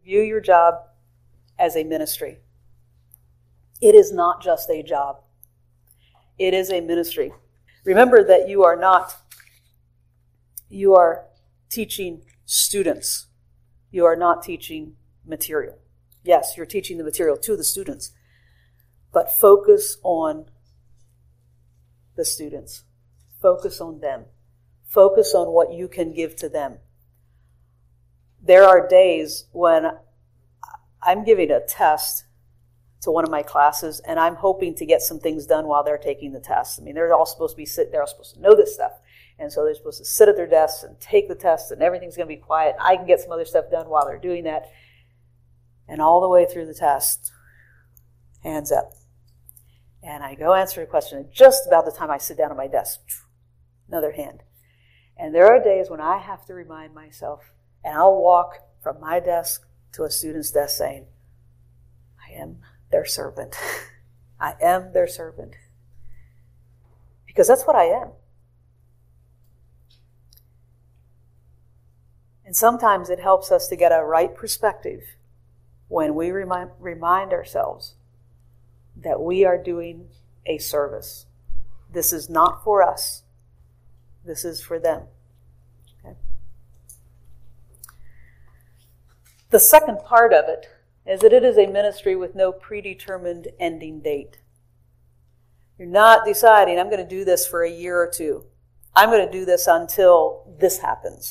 View your job as a ministry. It is not just a job. It is a ministry. Remember that you are teaching students. You are not teaching material. Yes, you're teaching the material to the students, but focus on the students. Focus on them. Focus on what you can give to them. There are days when I'm giving a test to one of my classes, and I'm hoping to get some things done while they're taking the test. I mean, they're all supposed to know this stuff. And so they're supposed to sit at their desks and take the test, and everything's going to be quiet. I can get some other stuff done while they're doing that. And all the way through the test, hands up. And I go answer a question, and just about the time I sit down at my desk, another hand. And there are days when I have to remind myself, and I'll walk from my desk to a student's desk saying, I am their servant. I am their servant. Because that's what I am. And sometimes it helps us to get a right perspective when we remind ourselves that we are doing a service. This is not for us. This is for them. Okay? The second part of it is that it is a ministry with no predetermined ending date. You're not deciding, I'm going to do this for a year or two. I'm going to do this until this happens.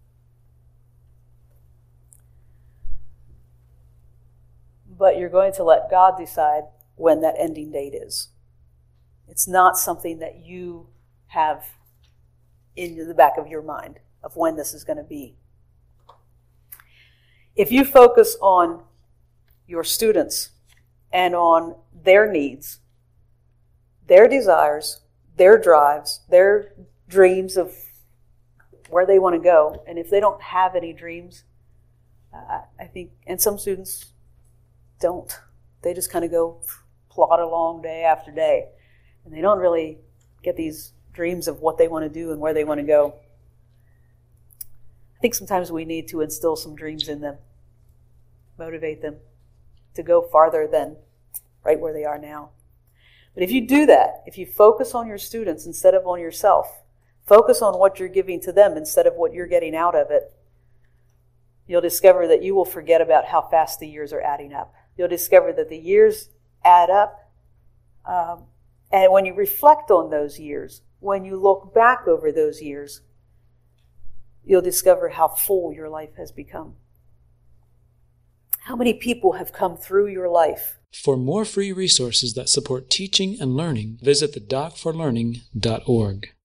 But you're going to let God decide when that ending date is. It's not something that you have in the back of your mind of when this is going to be. If you focus on your students and on their needs, their desires, their drives, their dreams of where they want to go, and if they don't have any dreams, I think, and some students don't. They just kind of go plod along day after day. And they don't really get these dreams of what they want to do and where they want to go. I think sometimes we need to instill some dreams in them. Motivate them to go farther than right where they are now. But if you do that, if you focus on your students instead of on yourself, focus on what you're giving to them instead of what you're getting out of it, you'll discover that you will forget about how fast the years are adding up. You'll discover that the years add up. And when you reflect on those years, when you look back over those years, you'll discover how full your life has become. How many people have come through your life? For more free resources that support teaching and learning, visit thedocforlearning.org.